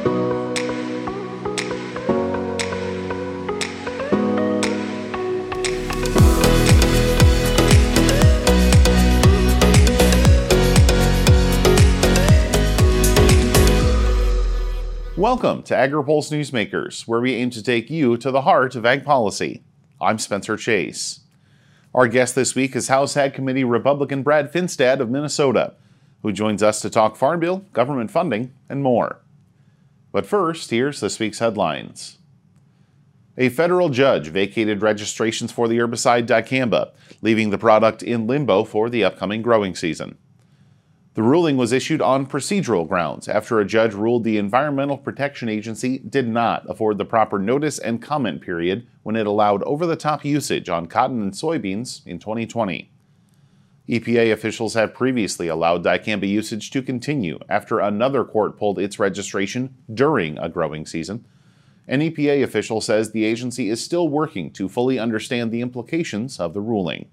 Welcome to AgriPulse Newsmakers, where we aim to take you to the heart of ag policy. I'm Spencer Chase. Our guest this week is House Ag Committee Republican Brad Finstad of Minnesota, who joins us to talk Farm Bill, government funding, and more. But first, here's this week's headlines. A federal judge vacated registrations for the herbicide dicamba, leaving the product in limbo for the upcoming growing season. The ruling was issued on procedural grounds after a judge ruled the Environmental Protection Agency did not afford the proper notice and comment period when it allowed over-the-top usage on cotton and soybeans in 2020. EPA officials had previously allowed dicamba usage to continue after another court pulled its registration during a growing season. An EPA official says the agency is still working to fully understand the implications of the ruling.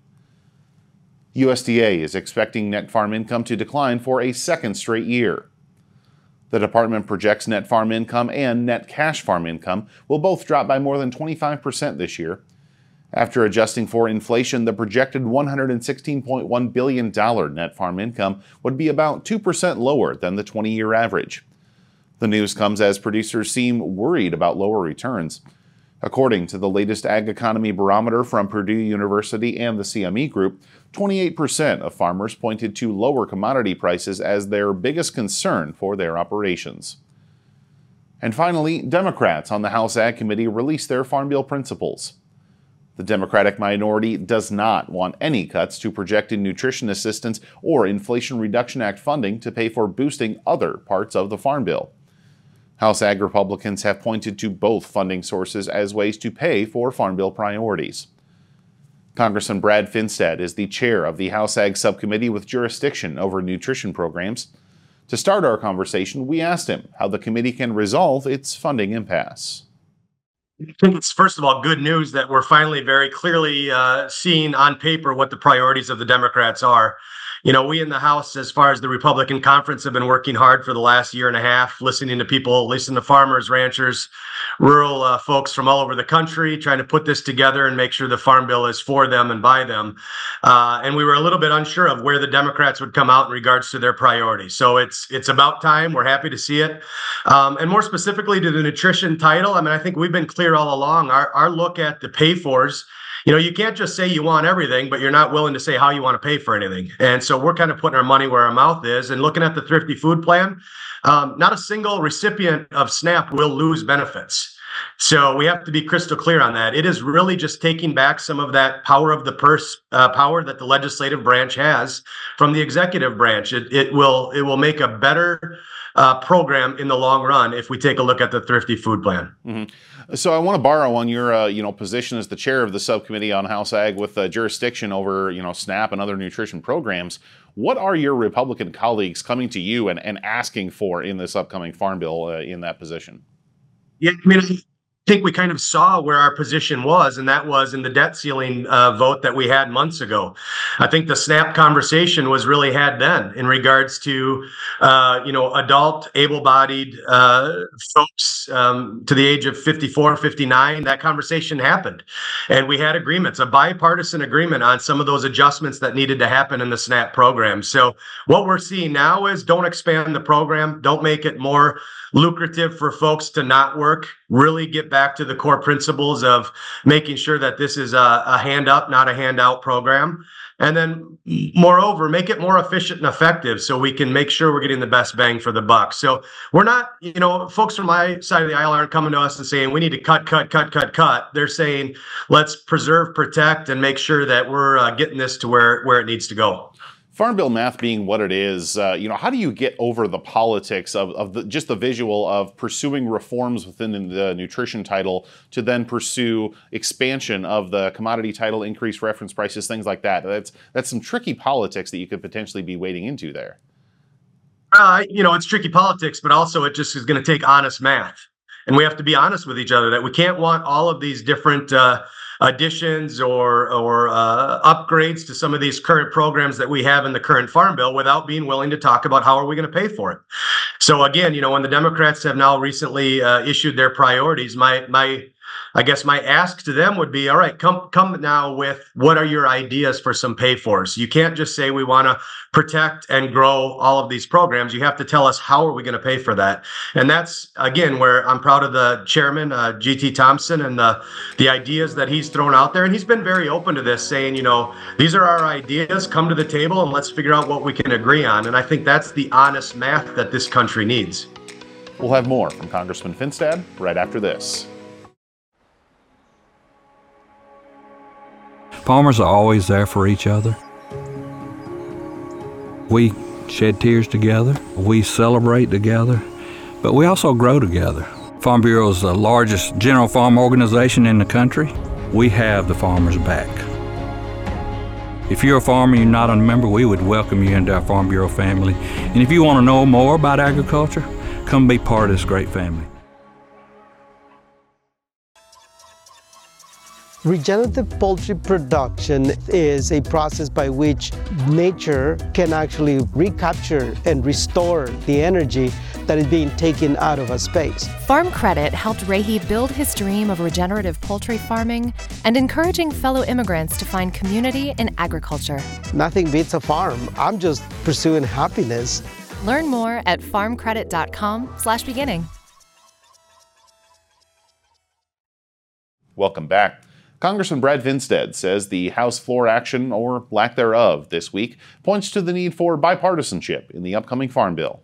USDA is expecting net farm income to decline for a second straight year. The department projects net farm income and net cash farm income will both drop by more than 25% this year. After adjusting for inflation, the projected $116.1 billion net farm income would be about 2% lower than the 20-year average. The news comes as producers seem worried about lower returns. According to the latest Ag Economy Barometer from Purdue University and the CME Group, 28% of farmers pointed to lower commodity prices as their biggest concern for their operations. And finally, Democrats on the House Ag Committee released their Farm Bill principles. The Democratic minority does not want any cuts to projected nutrition assistance or Inflation Reduction Act funding to pay for boosting other parts of the Farm Bill. House Ag Republicans have pointed to both funding sources as ways to pay for Farm Bill priorities. Congressman Brad Finstad is the chair of the House Ag Subcommittee with jurisdiction over nutrition programs. To start our conversation, we asked him how the committee can resolve its funding impasse. I think it's, first of all, good news that we're finally very clearly seeing on paper what the priorities of the Democrats are. You know, we in the House, as far as the Republican conference, have been working hard for the last year and a half, listening to people, listening to farmers, ranchers, rural folks from all over the country, trying to put this together and make sure the Farm Bill is for them and by them. And we were a little bit unsure of where the Democrats would come out in regards to their priorities. So it's about time. We're happy to see it. And more specifically to the nutrition title, I mean, I think we've been clear all along. Our look at the pay-fors, you know, you can't just say you want everything, but you're not willing to say how you want to pay for anything. And so we're kind of putting our money where our mouth is and looking at the Thrifty Food Plan. Not a single recipient of SNAP will lose benefits. So we have to be crystal clear on that. It is really just taking back some of that power of the purse, power that the legislative branch has from the executive branch. It will make a better program in the long run if we take a look at the Thrifty Food Plan. Mm-hmm. So I want to borrow on your position as the chair of the subcommittee on House Ag with jurisdiction over SNAP and other nutrition programs. What are your Republican colleagues coming to you and asking for in this upcoming Farm Bill in that position? Yeah, I mean, I think we kind of saw where our position was, and that was in the debt ceiling vote that we had months ago. I think the SNAP conversation was really had then in regards to, adult, able-bodied folks to the age of 54, 59. That conversation happened, and we had agreements, a bipartisan agreement on some of those adjustments that needed to happen in the SNAP program. So what we're seeing now is don't expand the program, don't make it more lucrative for folks to not work, really get back to the core principles of making sure that this is a hand up, not a handout program. And then moreover, make it more efficient and effective so we can make sure we're getting the best bang for the buck. So we're not, folks from my side of the aisle aren't coming to us and saying we need to cut. They're saying let's preserve, protect, and make sure that we're getting this to where it needs to go. Farm Bill math being what it is, how do you get over the politics of just the visual of pursuing reforms within the nutrition title to then pursue expansion of the commodity title, increase reference prices, things like that? That's some tricky politics that you could potentially be wading into there. It's tricky politics, but also it just is going to take honest math. And we have to be honest with each other that we can't want all of these different additions or upgrades to some of these current programs that we have in the current Farm Bill without being willing to talk about how are we going to pay for it. So again, when the Democrats have now recently issued their priorities, I guess my ask to them would be, all right, come now with what are your ideas for some pay fors? You can't just say we want to protect and grow all of these programs. You have to tell us how are we going to pay for that? And that's, again, where I'm proud of the chairman, G.T. Thompson, and the ideas that he's thrown out there. And he's been very open to this, saying, these are our ideas, come to the table and let's figure out what we can agree on. And I think that's the honest math that this country needs. We'll have more from Congressman Finstad right after this. Farmers are always there for each other. We shed tears together, we celebrate together, but we also grow together. Farm Bureau is the largest general farm organization in the country. We have the farmers' back. If you're a farmer and you're not a member, we would welcome you into our Farm Bureau family. And if you want to know more about agriculture, come be part of this great family. Regenerative poultry production is a process by which nature can actually recapture and restore the energy that is being taken out of a space. Farm Credit helped Rahi build his dream of regenerative poultry farming and encouraging fellow immigrants to find community in agriculture. Nothing beats a farm. I'm just pursuing happiness. Learn more at farmcredit.com/beginning. Welcome back. Congressman Brad Finstad says the House floor action, or lack thereof, this week points to the need for bipartisanship in the upcoming Farm Bill.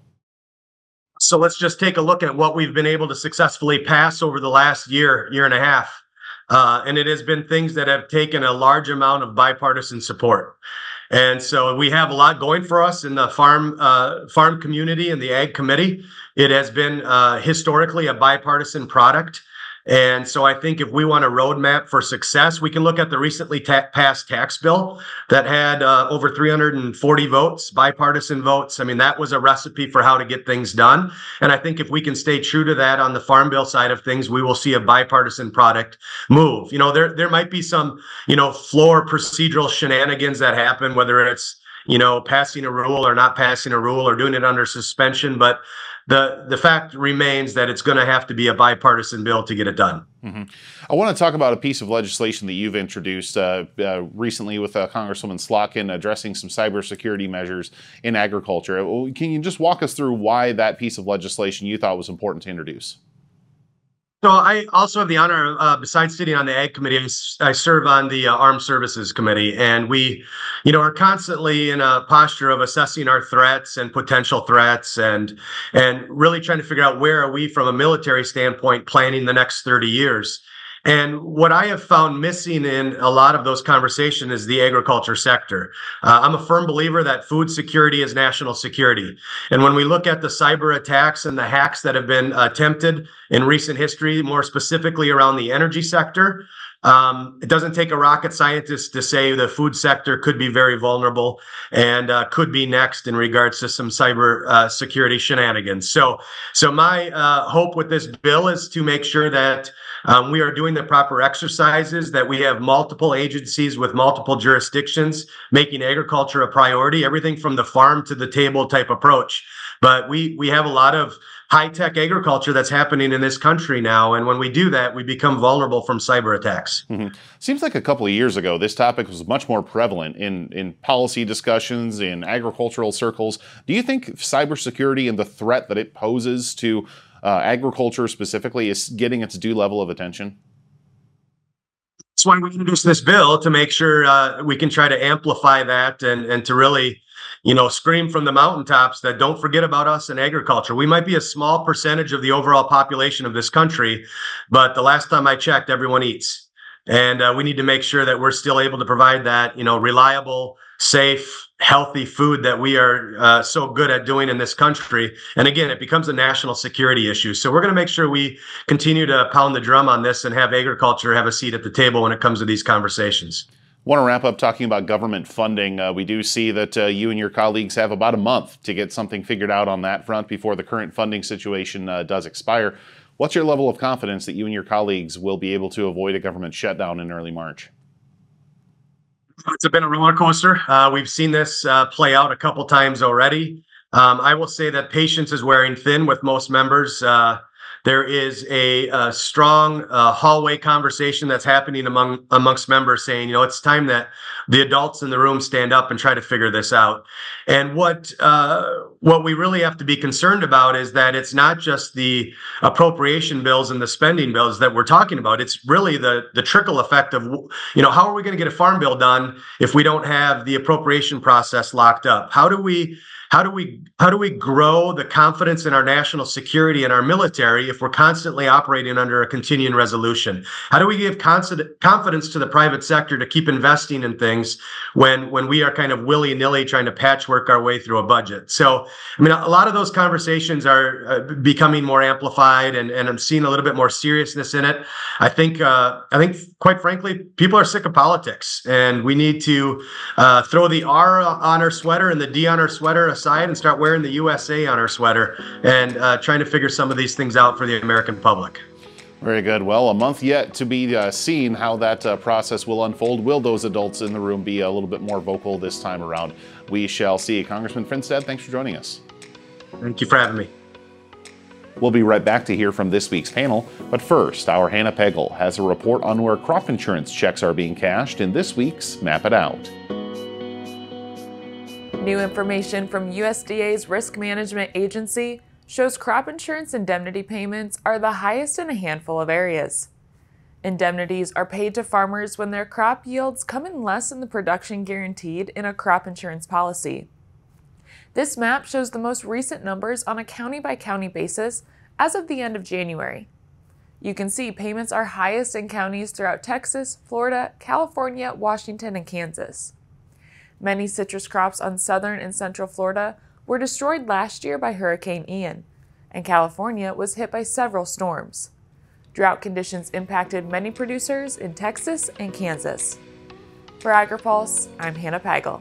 So let's just take a look at what we've been able to successfully pass over the last year and a half. And it has been things that have taken a large amount of bipartisan support. And so we have a lot going for us in the farm community and the Ag Committee. It has been historically a bipartisan product. And so I think if we want a roadmap for success, we can look at the recently passed tax bill that had over 340 votes, bipartisan votes. I mean, that was a recipe for how to get things done. And I think if we can stay true to that on the Farm Bill side of things, we will see a bipartisan product move. There might be some, floor procedural shenanigans that happen, whether it's, passing a rule or not passing a rule or doing it under suspension. But the fact remains that it's going to have to be a bipartisan bill to get it done. Mm-hmm. I want to talk about a piece of legislation that you've introduced recently with Congresswoman Slotkin addressing some cybersecurity measures in agriculture. Can you just walk us through why that piece of legislation you thought was important to introduce? So I also have the honor, besides sitting on the Ag Committee, I serve on the Armed Services Committee, and we, are constantly in a posture of assessing our threats and potential threats, and really trying to figure out where are we from a military standpoint planning the next 30 years. And what I have found missing in a lot of those conversations is the agriculture sector. I'm a firm believer that food security is national security. And when we look at the cyber attacks and the hacks that have been attempted in recent history, more specifically around the energy sector, it doesn't take a rocket scientist to say the food sector could be very vulnerable and could be next in regards to some cyber security shenanigans. So my hope with this bill is to make sure that we are doing the proper exercises, that we have multiple agencies with multiple jurisdictions making agriculture a priority, everything from the farm to the table type approach. But we have a lot of high-tech agriculture that's happening in this country now. And when we do that, we become vulnerable from cyber attacks. Mm-hmm. Seems like a couple of years ago, this topic was much more prevalent in policy discussions, in agricultural circles. Do you think cybersecurity and the threat that it poses to agriculture specifically is getting its due level of attention? That's why we introduced this bill, to make sure we can try to amplify that and to really scream from the mountaintops that don't forget about us in agriculture. We might be a small percentage of the overall population of this country, but the last time I checked, everyone eats. And we need to make sure that we're still able to provide that, reliable, safe, healthy food that we are so good at doing in this country. And again, it becomes a national security issue. So we're going to make sure we continue to pound the drum on this and have agriculture have a seat at the table when it comes to these conversations. Want to wrap up talking about government funding. We do see that you and your colleagues have about a month to get something figured out on that front before the current funding situation does expire. What's your level of confidence that you and your colleagues will be able to avoid a government shutdown in early March? It's been a roller coaster. We've seen this play out a couple times already. I will say that patience is wearing thin with most members. There is a strong hallway conversation that's happening amongst members saying, it's time that the adults in the room stand up and try to figure this out. And what we really have to be concerned about is that it's not just the appropriation bills and the spending bills that we're talking about. It's really the trickle effect of, how are we going to get a farm bill done if we don't have the appropriation process locked up? How do we grow the confidence in our national security and our military if we're constantly operating under a continuing resolution? How do we give confidence to the private sector to keep investing in things when we are kind of willy-nilly trying to patchwork our way through a budget? So, a lot of those conversations are becoming more amplified, and I'm seeing a little bit more seriousness in it. I think quite frankly, people are sick of politics, and we need to throw the R on our sweater and the D on our sweater aside and start wearing the USA on our sweater and trying to figure some of these things out for the American public. Very good. Well, a month yet to be seen how that process will unfold. Will those adults in the room be a little bit more vocal this time around? We shall see. Congressman Finstad, thanks for joining us. Thank you for having me. We'll be right back to hear from this week's panel, but first, our Hannah Pagel has a report on where crop insurance checks are being cashed in this week's Map It Out. New information from USDA's Risk Management Agency shows crop insurance indemnity payments are the highest in a handful of areas. Indemnities are paid to farmers when their crop yields come in less than the production guaranteed in a crop insurance policy. This map shows the most recent numbers on a county-by-county basis as of the end of January. You can see payments are highest in counties throughout Texas, Florida, California, Washington, and Kansas. Many citrus crops on southern and central Florida were destroyed last year by Hurricane Ian, and California was hit by several storms. Drought conditions impacted many producers in Texas and Kansas. For AgriPulse, I'm Hannah Pagel.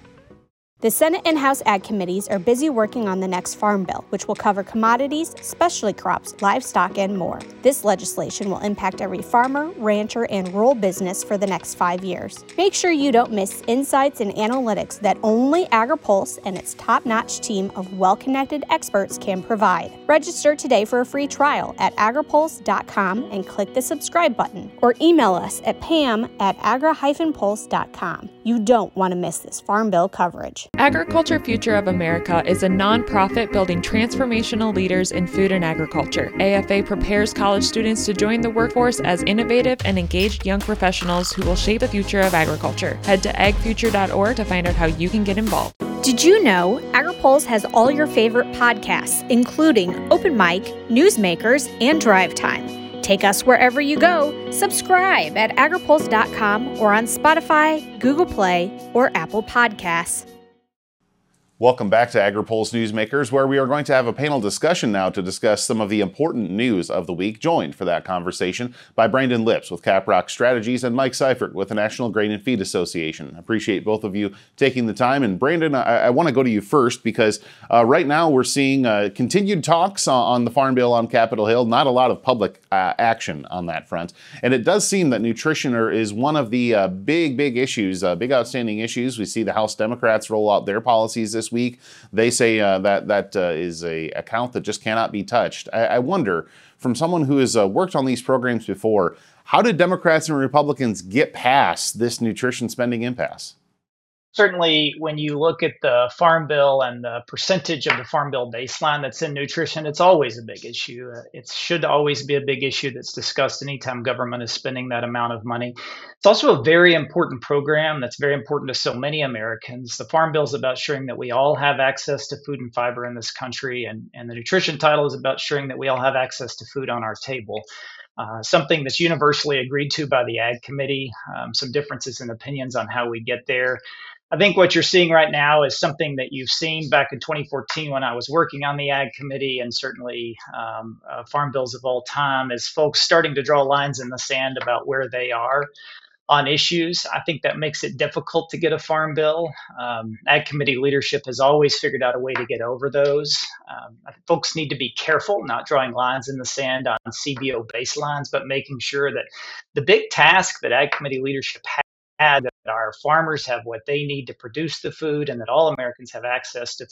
The Senate and House Ag Committees are busy working on the next Farm Bill, which will cover commodities, specialty crops, livestock, and more. This legislation will impact every farmer, rancher, and rural business for the next 5 years. Make sure you don't miss insights and analytics that only AgriPulse and its top-notch team of well-connected experts can provide. Register today for a free trial at agripulse.com and click the subscribe button, or email us at pam@agra-pulse.com. You don't want to miss this Farm Bill coverage. Agriculture Future of America is a nonprofit building transformational leaders in food and agriculture. AFA prepares college students to join the workforce as innovative and engaged young professionals who will shape the future of agriculture. Head to agfuture.org to find out how you can get involved. Did you know AgriPulse has all your favorite podcasts, including Open Mic, Newsmakers, and Drive Time? Take us wherever you go. Subscribe at agripulse.com or on Spotify, Google Play, or Apple Podcasts. Welcome back to AgriPulse Newsmakers, where we are going to have a panel discussion now to discuss some of the important news of the week, joined for that conversation by Brandon Lips with Caprock Strategies and Mike Seifert with the National Grain and Feed Association. I appreciate both of you taking the time. And Brandon, I want to go to you first because right now we're seeing continued talks on the Farm Bill on Capitol Hill, not a lot of public action on that front. And it does seem that nutrition is one of the big issues, big outstanding issues. We see the House Democrats roll out their policies this week. They say that is a account that just cannot be touched. I wonder, from someone who has worked on these programs before, how did Democrats and Republicans get past this nutrition spending impasse? Certainly, when you look at the Farm Bill and the percentage of the Farm Bill baseline that's in nutrition, it's always a big issue. It should always be a big issue that's discussed anytime government is spending that amount of money. It's also a very important program that's very important to so many Americans. The Farm Bill is about ensuring that we all have access to food and fiber in this country, and the nutrition title is about ensuring that we all have access to food on our table. Something that's universally agreed to by the Ag Committee, some differences in opinions on how we get there. I think what you're seeing right now is something that you've seen back in 2014 when I was working on the Ag Committee, and certainly farm bills of all time, is folks starting to draw lines in the sand about where they are on issues. I think that makes it difficult to get a farm bill. Ag Committee leadership has always figured out a way to get over those. I think folks need to be careful, not drawing lines in the sand on CBO baselines, but making sure that the big task that Ag Committee leadership had, that our farmers have what they need to produce the food and that all Americans have access to food,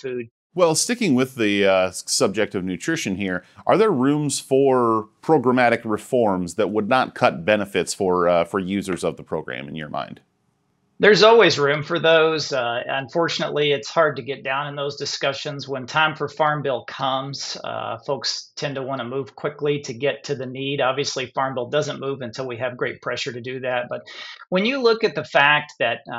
Well, sticking with the subject of nutrition here, are there rooms for programmatic reforms that would not cut benefits for users of the program in your mind? There's always room for those. Unfortunately, it's hard to get down in those discussions. When time for Farm Bill comes, folks tend to want to move quickly to get to the need. Obviously, Farm Bill doesn't move until we have great pressure to do that. But when you look at the fact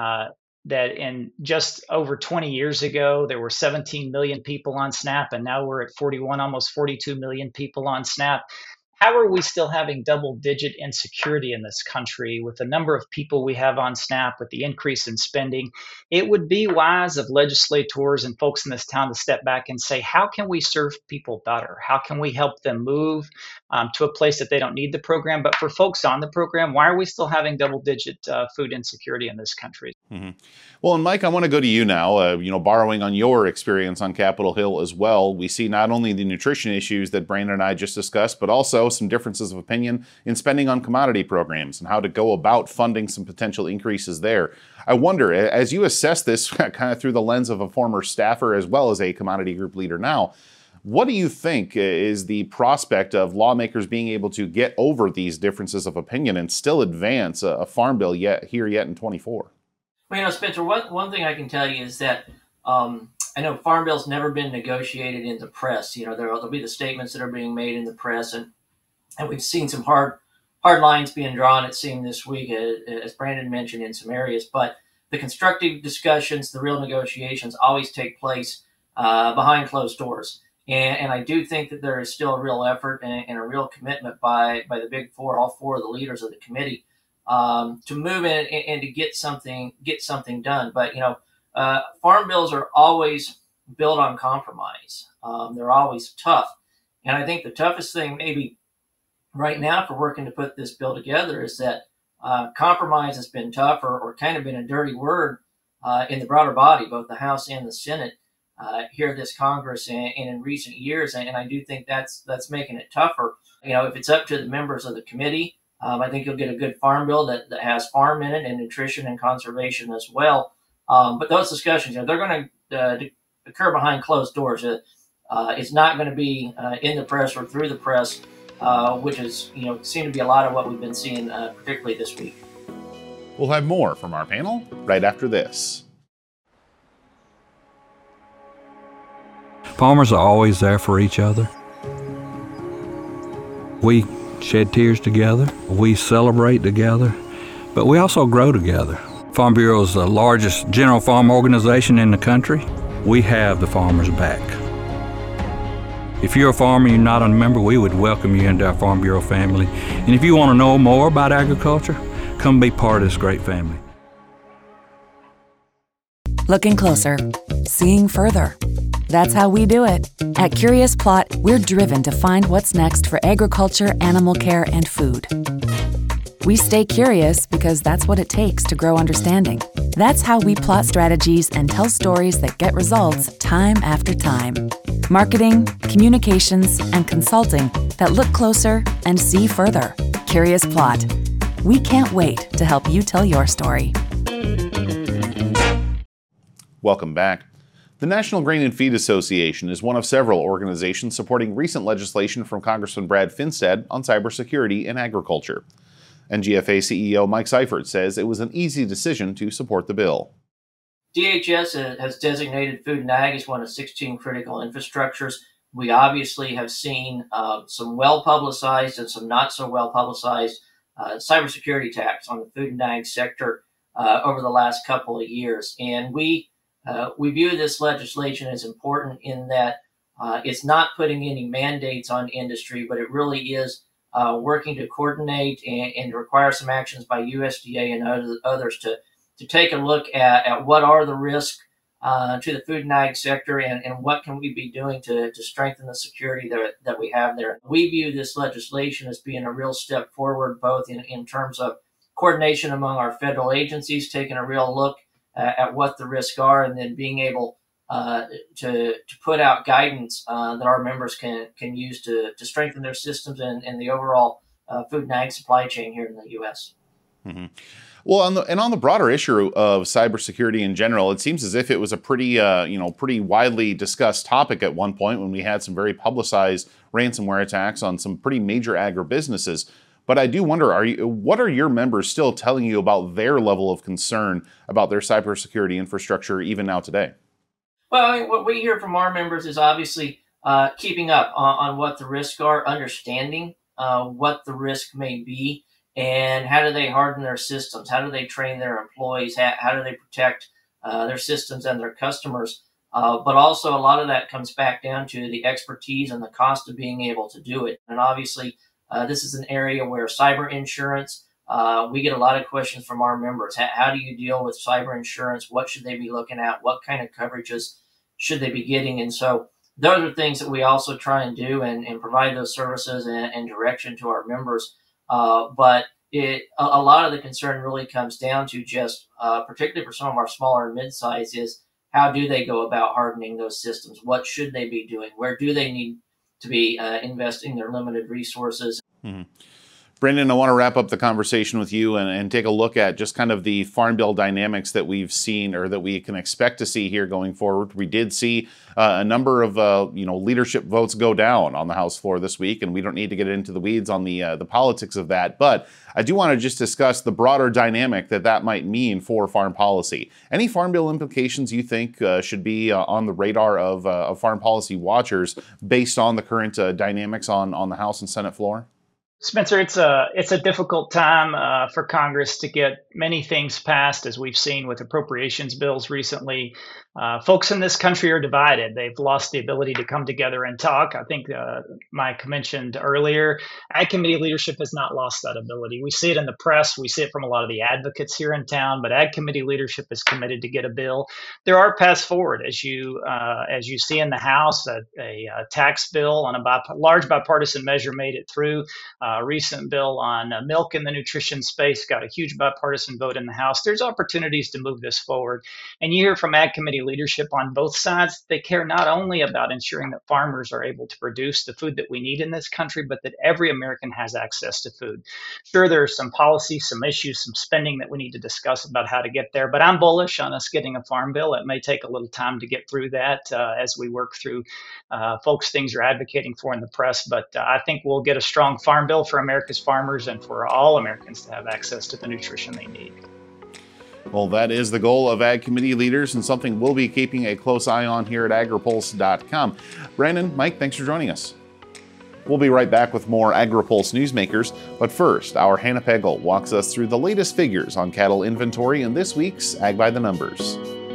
that in just over 20 years ago, there were 17 million people on SNAP, and now we're at 41, almost 42 million people on SNAP. How are we still having double digit insecurity in this country with the number of people we have on SNAP, with the increase in spending? It would be wise of legislators and folks in this town to step back and say, how can we serve people better? How can we help them move to a place that they don't need the program? But for folks on the program, why are we still having double digit food insecurity in this country? Mm-hmm. Well, and Mike, I want to go to you now. Borrowing on your experience on Capitol Hill as well, we see not only the nutrition issues that Brandon and I just discussed, but also some differences of opinion in spending on commodity programs and how to go about funding some potential increases there. I wonder, as you assess this kind of through the lens of a former staffer as well as a commodity group leader now, what do you think is the prospect of lawmakers being able to get over these differences of opinion and still advance a farm bill yet in 24? Well, Spencer, one thing I can tell you is that I know Farm Bill's never been negotiated in the press. There'll be the statements that are being made in the press, and we've seen some hard lines being drawn, it seemed, this week, as Brandon mentioned, in some areas. But the constructive discussions, the real negotiations, always take place behind closed doors. And I do think that there is still a real effort and a real commitment by the Big Four, all four of the leaders of the committee, to move in and to get something done. But farm bills are always built on compromise. They're always tough, and I think the toughest thing maybe right now for working to put this bill together is that compromise has been tough, or kind of been a dirty word in the broader body, both the House and the Senate here this Congress and in recent years, and I do think that's making it tougher. If it's up to the members of the committee, I think you'll get a good farm bill that has farm in it and nutrition and conservation as well. But those discussions, they're going to occur behind closed doors. It's not going to be in the press or through the press, which is, seem to be a lot of what we've been seeing, particularly this week. We'll have more from our panel right after this. Farmers are always there for each other. We shed tears together, we celebrate together, but we also grow together. Farm Bureau is the largest general farm organization in the country. We have the farmers' back. If you're a farmer and you're not a member, we would welcome you into our Farm Bureau family. And if you want to know more about agriculture, come be part of this great family. Looking closer, seeing further. That's how we do it. At Curious Plot, we're driven to find what's next for agriculture, animal care, and food. We stay curious because that's what it takes to grow understanding. That's how we plot strategies and tell stories that get results time after time. Marketing, communications, and consulting that look closer and see further. Curious Plot. We can't wait to help you tell your story. Welcome back. The National Grain and Feed Association is one of several organizations supporting recent legislation from Congressman Brad Finstad on cybersecurity in agriculture. NGFA CEO Mike Seifert says it was an easy decision to support the bill. DHS has designated food and ag as one of 16 critical infrastructures. We obviously have seen some well-publicized and some not so well-publicized cybersecurity attacks on the food and ag sector over the last couple of years. And we view this legislation as important in that it's not putting any mandates on industry, but it really is working to coordinate and require some actions by USDA and others to take a look at what are the risks to the food and ag sector and what can we be doing to strengthen the security that we have there. We view this legislation as being a real step forward, both in terms of coordination among our federal agencies, taking a real look at what the risks are, and then being able to put out guidance that our members can use to strengthen their systems and the overall food and ag supply chain here in the U.S. Mm-hmm. Well, on the broader issue of cybersecurity in general, it seems as if it was a pretty widely discussed topic at one point when we had some very publicized ransomware attacks on some pretty major agribusinesses. But I do wonder, what are your members still telling you about their level of concern about their cybersecurity infrastructure even now today? Well, I mean, what we hear from our members is obviously keeping up on what the risks are, understanding what the risk may be, and how do they harden their systems? How do they train their employees? How do they protect their systems and their customers? But also a lot of that comes back down to the expertise and the cost of being able to do it. And obviously, this is an area where cyber insurance, we get a lot of questions from our members. How do you deal with cyber insurance? What should they be looking at? What kind of coverages should they be getting? And so those are things that we also try and do and provide those services and direction to our members. But a lot of the concern really comes down to just, particularly for some of our smaller and mid-size, is how do they go about hardening those systems? What should they be doing? Where do they need to be investing their limited resources? Mm-hmm. Brendan, I want to wrap up the conversation with you and take a look at just kind of the Farm Bill dynamics that we've seen or that we can expect to see here going forward. We did see a number of leadership votes go down on the House floor this week, and we don't need to get into the weeds on the politics of that. But I do want to just discuss the broader dynamic that might mean for farm policy. Any Farm Bill implications you think should be on the radar of farm policy watchers based on the current dynamics on the House and Senate floor? Spencer, it's a difficult time for Congress to get many things passed, as we've seen with appropriations bills recently. Folks in this country are divided. They've lost the ability to come together and talk. I think Mike mentioned earlier, Ag Committee leadership has not lost that ability. We see it in the press. We see it from a lot of the advocates here in town, but Ag Committee leadership is committed to get a bill. There are paths forward, as you see in the House, a tax bill on a large bipartisan measure made it through. A recent bill on milk in the nutrition space got a huge bipartisan vote in the House. There's opportunities to move this forward. And you hear from Ag Committee leadership on both sides. They care not only about ensuring that farmers are able to produce the food that we need in this country, but that every American has access to food. Sure, there are some policies, some issues, some spending that we need to discuss about how to get there, but I'm bullish on us getting a farm bill. It may take a little time to get through that as we work through folks things are advocating for in the press, but I think we'll get a strong farm bill for America's farmers and for all Americans to have access to the nutrition they need. Well, that is the goal of Ag Committee leaders and something we'll be keeping a close eye on here at agripulse.com. Brandon, Mike, thanks for joining us. We'll be right back with more AgriPulse Newsmakers, but first, our Hannah Pagel walks us through the latest figures on cattle inventory in this week's Ag by the Numbers.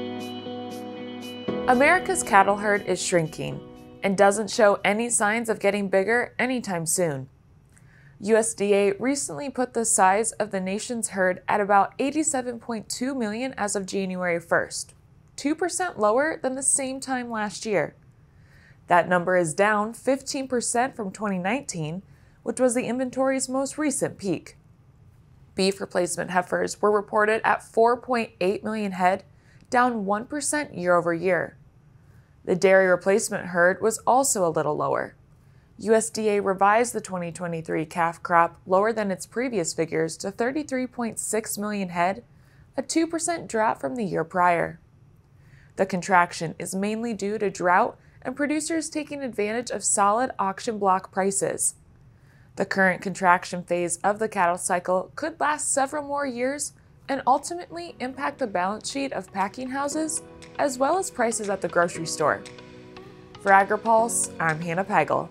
America's cattle herd is shrinking and doesn't show any signs of getting bigger anytime soon. USDA recently put the size of the nation's herd at about 87.2 million as of January 1st, 2% lower than the same time last year. That number is down 15% from 2019, which was the inventory's most recent peak. Beef replacement heifers were reported at 4.8 million head, down 1% year over year. The dairy replacement herd was also a little lower. USDA revised the 2023 calf crop lower than its previous figures to 33.6 million head, a 2% drop from the year prior. The contraction is mainly due to drought and producers taking advantage of solid auction block prices. The current contraction phase of the cattle cycle could last several more years and ultimately impact the balance sheet of packing houses as well as prices at the grocery store. For AgriPulse, I'm Hannah Pagel.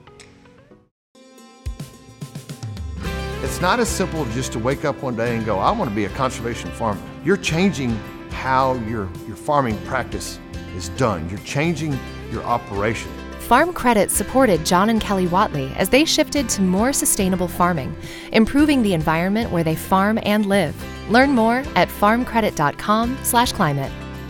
It's not as simple just to wake up one day and go, I want to be a conservation farmer. You're changing how your farming practice is done. You're changing your operation. Farm Credit supported John and Kelly Watley as they shifted to more sustainable farming, improving the environment where they farm and live. Learn more at farmcredit.com/climate.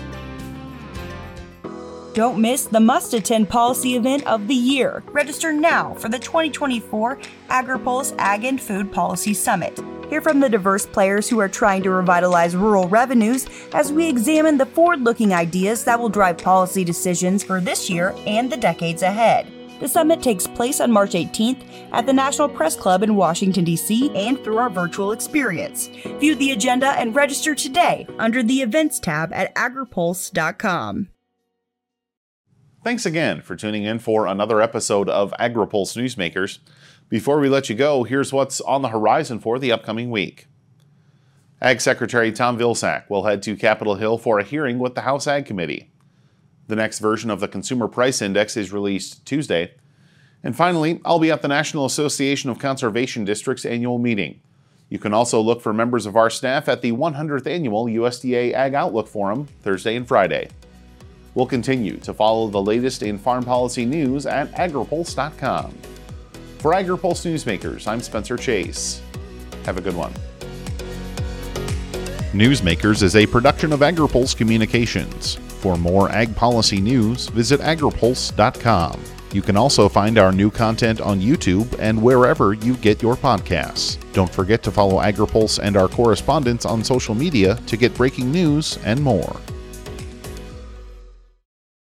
Don't miss the must-attend policy event of the year. Register now for the 2024 AgriPulse Ag and Food Policy Summit. Hear from the diverse players who are trying to revitalize rural revenues as we examine the forward-looking ideas that will drive policy decisions for this year and the decades ahead. The summit takes place on March 18th at the National Press Club in Washington, D.C., and through our virtual experience. View the agenda and register today under the Events tab at agripulse.com. Thanks again for tuning in for another episode of AgriPulse Newsmakers. Before we let you go, here's what's on the horizon for the upcoming week. Ag Secretary Tom Vilsack will head to Capitol Hill for a hearing with the House Ag Committee. The next version of the Consumer Price Index is released Tuesday. And finally, I'll be at the National Association of Conservation Districts annual meeting. You can also look for members of our staff at the 100th Annual USDA Ag Outlook Forum Thursday and Friday. We'll continue to follow the latest in farm policy news at agripulse.com. For AgriPulse Newsmakers, I'm Spencer Chase. Have a good one. Newsmakers is a production of AgriPulse Communications. For more ag policy news, visit agripulse.com. You can also find our new content on YouTube and wherever you get your podcasts. Don't forget to follow AgriPulse and our correspondents on social media to get breaking news and more.